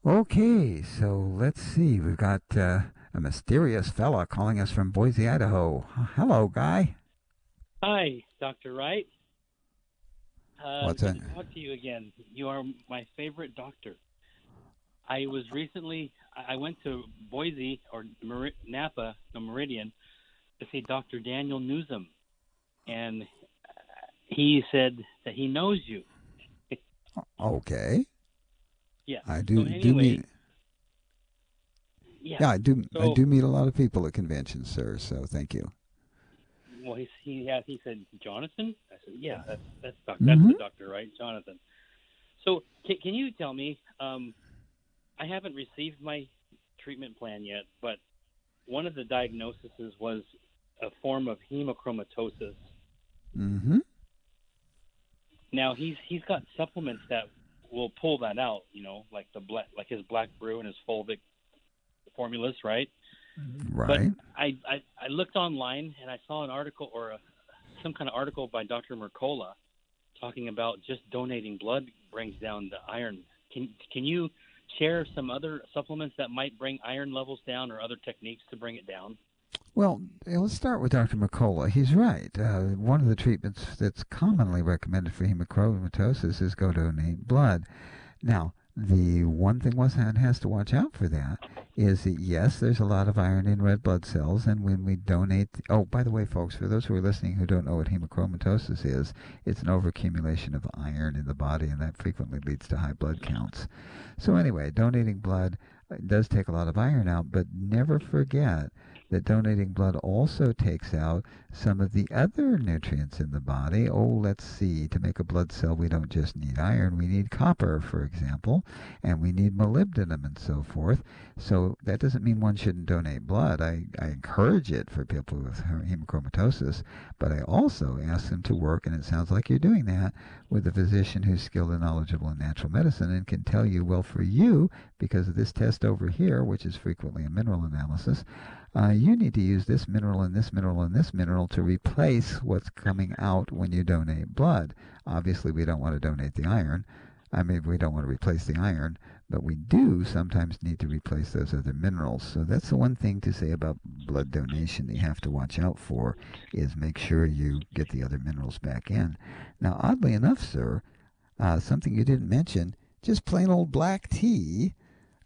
Okay, so let's see. We've got a mysterious fella calling us from Boise, Idaho. Hello, guy. Hi, Dr. Wright. What's Good that? to talk to you again. You are my favorite doctor. I was recently, I went to Boise or Napa, the Meridian, to see Dr. Daniel Newsom, and he said that he knows you. Okay, Yeah. I So do anyway, meet. yeah. Yeah, I So do meet a lot of people at conventions, sir. So thank you. well, he said Jonathan. I said, yeah, that's Mm-hmm. the doctor, right, Jonathan. So can you tell me? I haven't received my treatment plan yet, but one of the diagnoses was a form of hemochromatosis. Mm-hmm. Now he's got supplements that will pull that out, like like his black brew and his fulvic formulas, right? But Right. I looked online and I saw an article or some kind of article by Dr. Mercola talking about just donating blood brings down the iron. Can you share some other supplements that might bring iron levels down or other techniques to bring it down? Well, let's start with Dr. McCullough. He's right. One of the treatments that's commonly recommended for hemochromatosis is go donate blood. Now, the one thing one has to watch out for that is that yes, there's a lot of iron in red blood cells, and when we donate, oh, by the way, folks, for those who are listening who don't know what hemochromatosis is, it's an overaccumulation of iron in the body, and that frequently leads to high blood counts. So anyway, donating blood does take a lot of iron out, but never forget that donating blood also takes out some of the other nutrients in the body. Oh, let's see, to make a blood cell, we don't just need iron, we need copper, for example, and we need molybdenum and so forth. So that doesn't mean one shouldn't donate blood. I encourage it for people with hemochromatosis, but I also ask them to work, and it sounds like you're doing that, with a physician who's skilled and knowledgeable in natural medicine and can tell you, well, for you, because of this test over here, which is frequently a mineral analysis, you need to use this mineral and this mineral and this mineral to replace what's coming out when you donate blood. Obviously, we don't want to donate the iron. I mean, we don't want to replace the iron, but we do sometimes need to replace those other minerals. So that's the one thing to say about blood donation that you have to watch out for is make sure you get the other minerals back in. Now, oddly enough, sir, something you didn't mention, just plain old black tea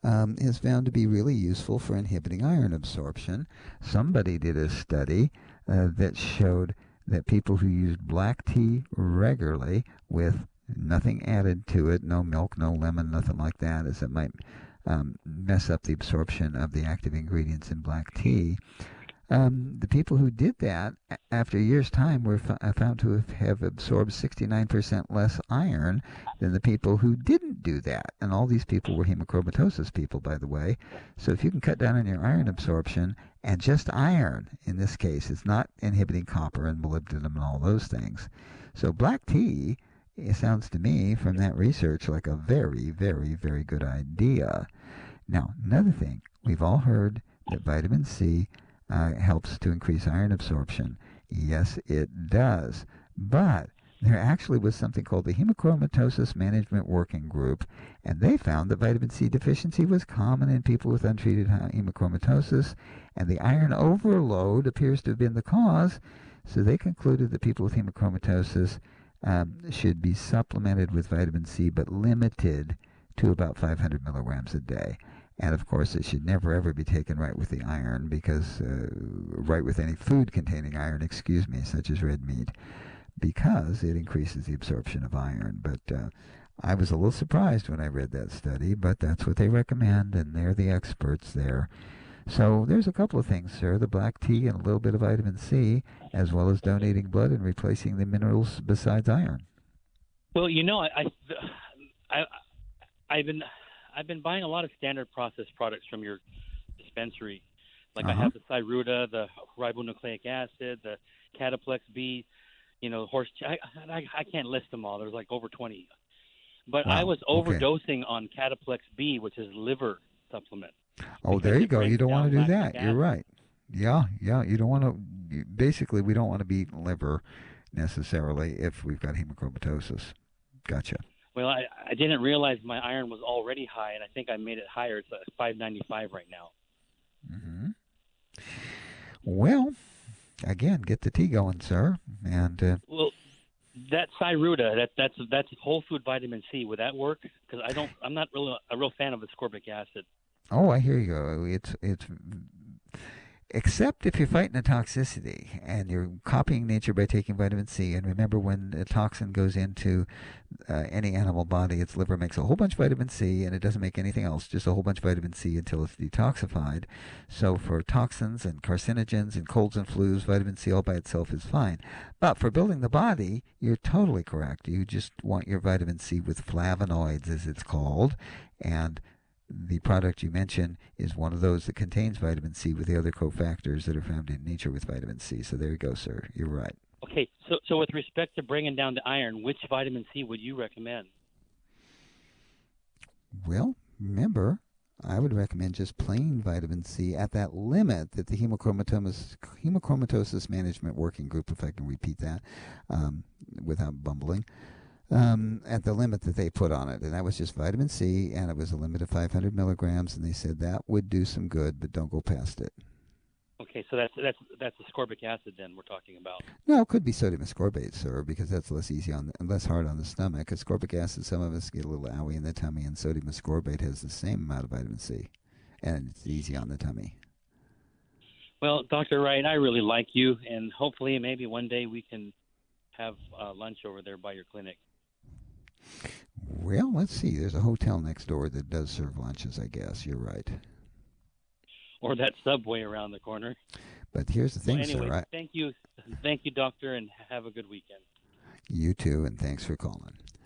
is found to be really useful for inhibiting iron absorption. Somebody did a study that showed that people who used black tea regularly with nothing added to it, no milk, no lemon, nothing like that, as it might mess up the absorption of the active ingredients in black tea, the people who did that after a year's time were found to have absorbed 69% less iron than the people who didn't do that. And all these people were hemochromatosis people, by the way. So if you can cut down on your iron absorption, and just iron in this case, it's not inhibiting copper and molybdenum and all those things. So black tea, it sounds to me from that research like a very, very, very good idea. Now, another thing, we've all heard that vitamin C helps to increase iron absorption. Yes, it does. But there actually was something called the Hemochromatosis Management Working Group, and they found that vitamin C deficiency was common in people with untreated hemochromatosis, and the iron overload appears to have been the cause. So they concluded that people with hemochromatosis should be supplemented with vitamin C, but limited to about 500 milligrams a day. And of course, it should never ever be taken right with the iron because, right with any food containing iron, excuse me, such as red meat, because it increases the absorption of iron. But I was a little surprised when I read that study, but that's what they recommend, and they're the experts there. So there's a couple of things, sir, the black tea and a little bit of vitamin C, as well as donating blood and replacing the minerals besides iron. Well, I I've been I've been buying a lot of standard processed products from your dispensary. Like Uh I huh. have the Cyruta, the ribonucleic acid, the Cataplex B, horse. I can't list them all. There's like over 20. But I Wow. was Okay. overdosing on Cataplex B, which is liver supplement, Oh, because there you it go. You brings don't want down to do lactic that. You're acid. right. Yeah, yeah. You don't want to. Basically, we don't want to be liver necessarily if we've got hemochromatosis. Gotcha. Well, I didn't realize my iron was already high, and I think I made it higher. It's at 595 right now. Hmm. Well, again, get the tea going, sir. And Well, that Cyruta, that's whole food vitamin C. Would that work? Because I'm not really a real fan of ascorbic acid. oh, I hear you. It's except if you're fighting a toxicity and you're copying nature by taking vitamin C. And remember, when a toxin goes into any animal body, its liver makes a whole bunch of vitamin C, and it doesn't make anything else, just a whole bunch of vitamin C until it's detoxified. So for toxins and carcinogens and colds and flus, vitamin C all by itself is fine. But for building the body, you're totally correct. You just want your vitamin C with flavonoids, as it's called, and the product you mentioned is one of those that contains vitamin C with the other cofactors that are found in nature with vitamin C. So there you go, sir. You're right. Okay, so with respect to bringing down the iron, which vitamin C would you recommend? Well, remember, I would recommend just plain vitamin C at that limit that the hemochromatosis management working group, if I can repeat that without bumbling, at the limit that they put on it. And that was just vitamin C, and it was a limit of 500 milligrams, and they said that would do some good, but don't go past it. Okay, so that's ascorbic acid then we're talking about. No, it could be sodium ascorbate, sir, because that's less hard on the stomach. Ascorbic acid, some of us get a little owie in the tummy, and sodium ascorbate has the same amount of vitamin C, and it's easy on the tummy. Well, Dr. Wright, I really like you, and hopefully maybe one day we can have lunch over there by your clinic. Well, let's see. There's a hotel next door that does serve lunches, I guess. You're right. Or that Subway around the corner. But here's the thing, well, anyway, sir. Thank you, doctor, and have a good weekend. You too, and thanks for calling.